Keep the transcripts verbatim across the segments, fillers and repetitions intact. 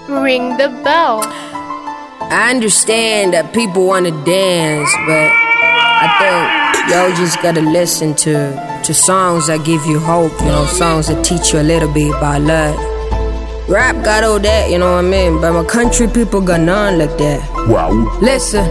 Ring the bell. I understand that people want to dance, but I think y'all just gotta listen to, to songs that give you hope, you know, songs that teach you a little bit about love. Rap got all that, you know what I mean, but my country people got none like that. Wow. Listen.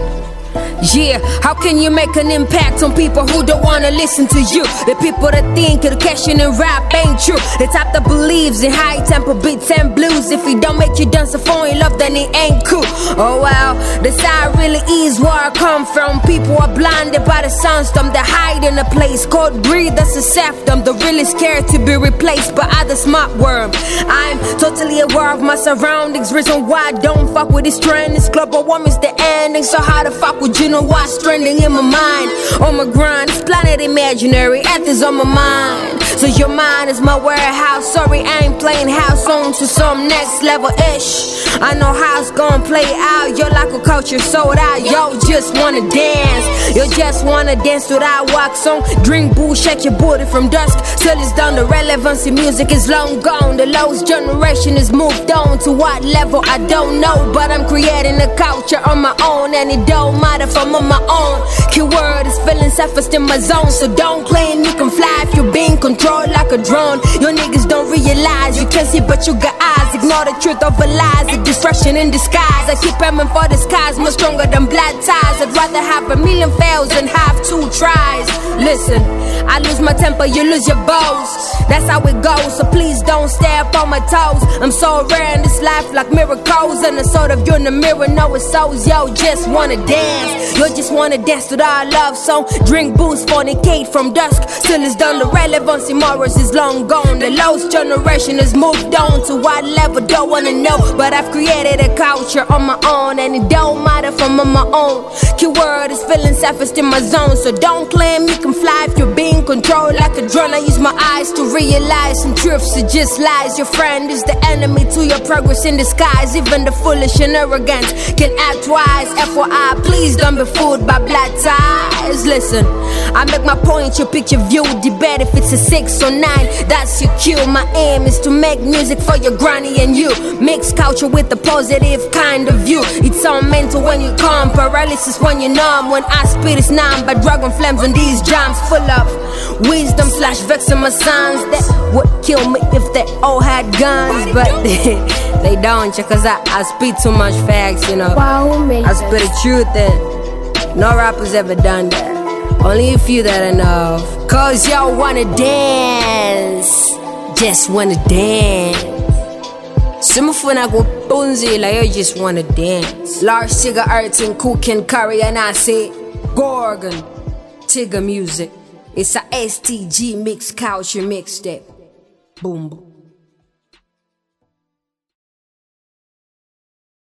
Yeah, how can you make an impact on people who don't wanna listen to you? The people that think education and rap ain't true. The type that believes in high tempo beats and blues. If it don't make you dance or fall in love, then it ain't cool. Oh wow, the side really is where I come from. People are blinded by the sunstorm. They hide in a place called greed, that's a septum. They're really scared to be replaced by other smart worm. I'm totally aware of my surroundings. Reason why I don't fuck with this trend. This global warming's the ending. So how the fuck would you know what's trending in my mind? On my grind, this planet imaginary, earth is on my mind. So your mind is my warehouse. Sorry, I ain't playing house on to some next level ish. I know how it's gonna play out. Your local culture sold out. Yo just wanna dance. You just wanna dance to that wax song. Drink boo, shake your booty from dusk till it's done. The relevancy music is long gone. The lowest generation is moved on. To what level I don't know, but I'm creating a culture on my own, and it don't matter if I'm on my own. Keyword is feeling safest in my zone. So don't claim you can fly if you're being controlled like a drone. Your niggas don't realize you can see but you got eyes. Ignore the truth over lies, a distraction in disguise. I keep aiming for the skies, more stronger than blood ties. I'd rather have a million fails than have two tries. Listen, I lose my temper, you lose your balls. That's how it goes, so please don't step on my toes. I'm so rare in this life like miracles. And the sort of you in the mirror know it's souls. Yo, just wanna dance. You just wanna dance to our love song. Drink booze, fornicate from dusk till it's done. The relevancy morals is long gone. The lowest generation has moved on. To what level, don't wanna know. But I've created a culture on my own, and it don't matter if I'm on my own. Keyword is feeling safest in my zone. So don't claim you can fly if you're being controlled like a drone. I use my eyes to realize some truths are just lies. Your friend is the enemy to your progress in disguise. Even the foolish and arrogant can act wise. F Y I, please don't be fooled by black ties. Listen, I make my point, you pick your view. Debate if it's a six or nine, that's your cue. My aim is to make music for your granny and you. Mix culture with a positive kind of view. It's all mental when you calm, paralysis when you're numb. When I spit it's numb, but dragon flames on these jams. Full of wisdom slash vex in my sons. That would kill me if they all had guns. But they, they don't, cause I, I spit too much facts, you know. I spit the truth and no rapper's ever done that. Only a few that I know of. Cause y'all wanna dance. Just wanna dance. Simufuna go bunzi like you just wanna dance. Large cigarettes and cook and curry and I say Gorgon, Tigger music. It's a S T G mix culture mixtape. Boom boom.